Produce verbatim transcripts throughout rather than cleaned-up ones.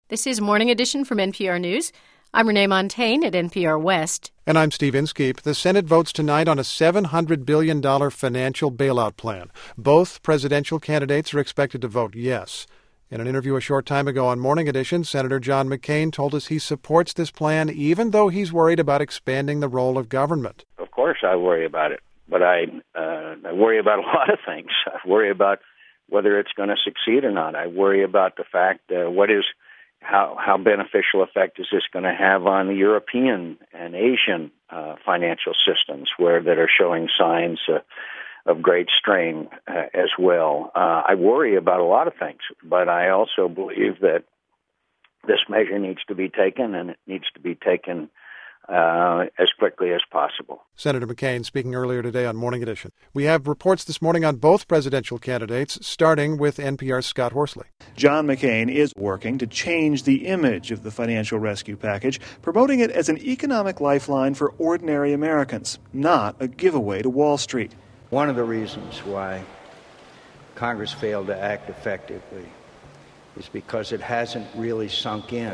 This is Morning Edition from N P R News. I'm Renee Montaigne at N P R West. And I'm Steve Inskeep. The Senate votes tonight on a seven hundred billion dollars financial bailout plan. Both presidential candidates are expected to vote yes. In an interview a short time ago on Morning Edition, Senator John McCain told us he supports this plan even though he's worried about expanding the role of government. Of course I worry about it, but I, uh, I worry about a lot of things. I worry about whether it's going to succeed or not. I worry about the fact uh, what is How, how beneficial effect is this going to have on the European and Asian uh, financial systems where that are showing signs uh, of great strain uh, as well. Uh, I worry about a lot of things, but I also believe that this measure needs to be taken, and it needs to be taken Uh, as quickly as possible. Senator McCain speaking earlier today on Morning Edition. We have reports this morning on both presidential candidates, starting with N P R's Scott Horsley. John McCain is working to change the image of the financial rescue package, promoting it as an economic lifeline for ordinary Americans, not a giveaway to Wall Street. One of the reasons why Congress failed to act effectively is because it hasn't really sunk in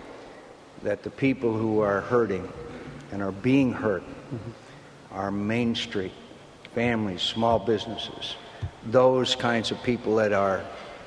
that the people who are hurting and are being hurt mm-hmm. are Main Street, families, small businesses, those kinds of people that are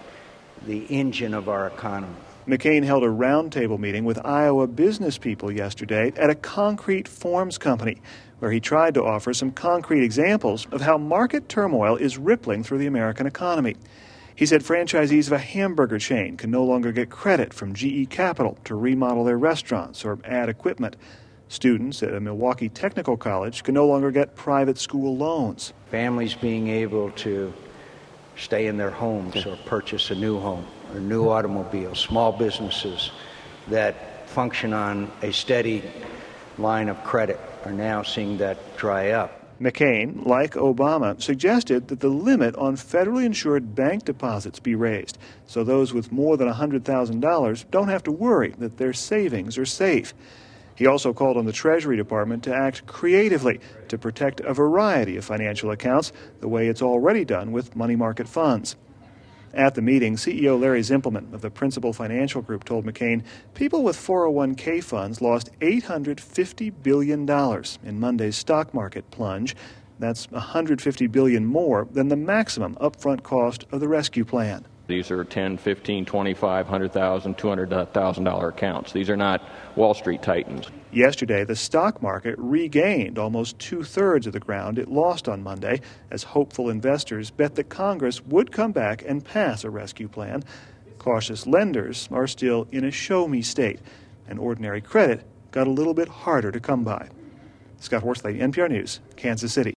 the engine of our economy. McCain held a roundtable meeting with Iowa business people yesterday at a concrete forms company, where he tried to offer some concrete examples of how market turmoil is rippling through the American economy. He said franchisees of a hamburger chain can no longer get credit from G E Capital to remodel their restaurants or add equipment. Students at a Milwaukee Technical College can no longer get private school loans. Families being able to stay in their homes or purchase a new home or a new automobile. Small businesses that function on a steady line of credit are now seeing that dry up. McCain, like Obama, suggested that the limit on federally insured bank deposits be raised, so those with more than one hundred thousand dollars don't have to worry that their savings are safe. He also called on the Treasury Department to act creatively to protect a variety of financial accounts, the way it's already done with money market funds. At the meeting, C E O Larry Zimpelman of the Principal Financial Group told McCain people with four oh one k funds lost eight hundred fifty billion dollars in Monday's stock market plunge. That's one hundred fifty billion dollars more than the maximum upfront cost of the rescue plan. These are ten, fifteen, twenty-five, one hundred thousand, two hundred thousand dollars accounts. These are not Wall Street titans. Yesterday, the stock market regained almost two-thirds of the ground it lost on Monday as hopeful investors bet that Congress would come back and pass a rescue plan. Cautious lenders are still in a show-me state, and ordinary credit got a little bit harder to come by. Scott Horsley, N P R News, Kansas City.